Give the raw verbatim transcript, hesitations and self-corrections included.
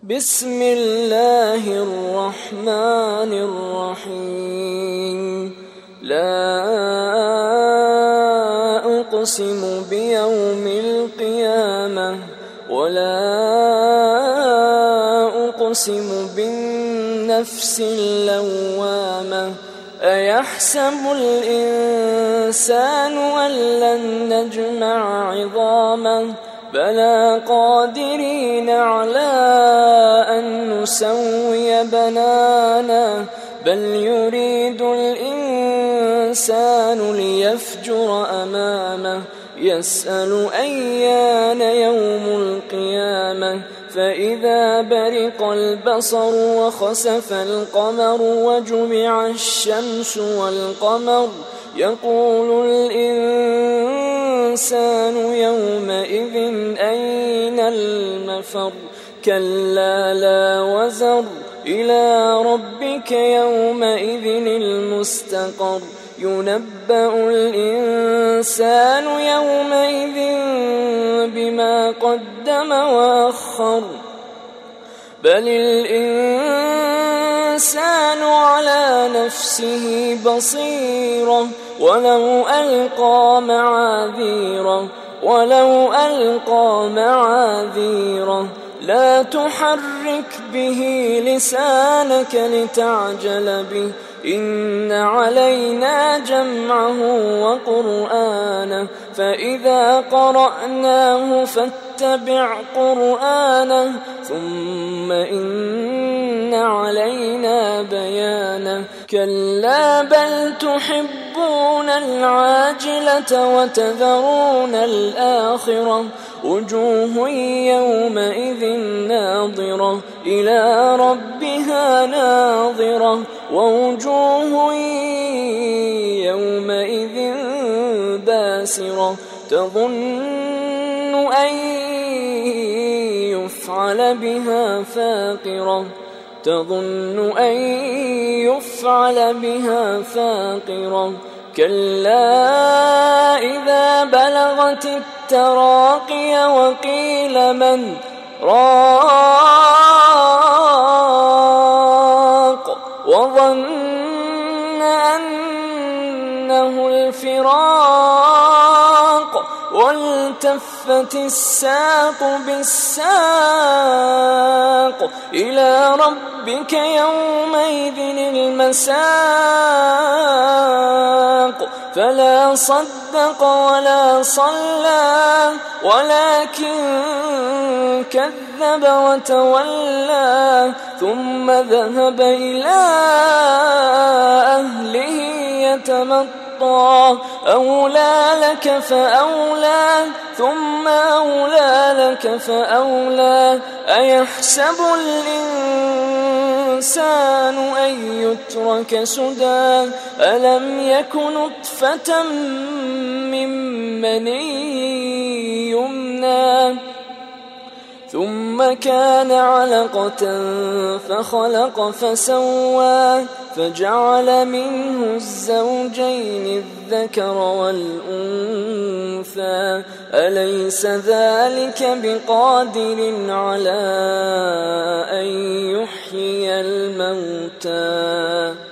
بسم الله الرحمن الرحيم لا أقسم بيوم القيامة ولا أقسم بالنفس اللوامة أيحسب الإنسان أن لن نجمع عظامه بلى قادرين على أن نسوي بنانه بل يريد الإنسان ليفجر أمامه يسأل أيان يوم القيامة فإذا برق البصر وخسف القمر وجمع الشمس والقمر يقول الإنسان يومئذ أين المفر كلا لا وزر إلى ربك يومئذ المستقر ينبأ الإنسان يومئذ بما قدم وأخر بل الإنسان على نفسه بصيرة ولو ألقى معاذيره ولو ألقى معاذيره لا تحرك به لسانك لتعجل به إن علينا جمعه وقرآنه فإذا قرأناه فاتبع قرآنه ثم إن علينا بيانه كلا بل تحبون العاجلة وتذرون الآخرة وجوه يومئذ ناظرة إلى ربها ناظرة ووجوه يومئذ باسرة تظن أن يفعل بها فاقرة تظن أن يفعل بها فاقرة كلا إذا بلغت التراقي وقيل من راق وظن أنه الفراق والتفت الساق بالساق إلى ربك يومئذ المساق فلا صدق ولا صلى ولكن كذب وتولى ثم ذهب إلى أهله يتمطى أولى لك فأولى ثم أولى لك فأولى أيحسب الإنسان أن يترك سدى ألم يك نطفة من مني يمنى ثم كان علقة فخلق فسوى فجعل منه الزوجين الذكر والأنثى أليس ذلك بقادر على أن يحيي الموتى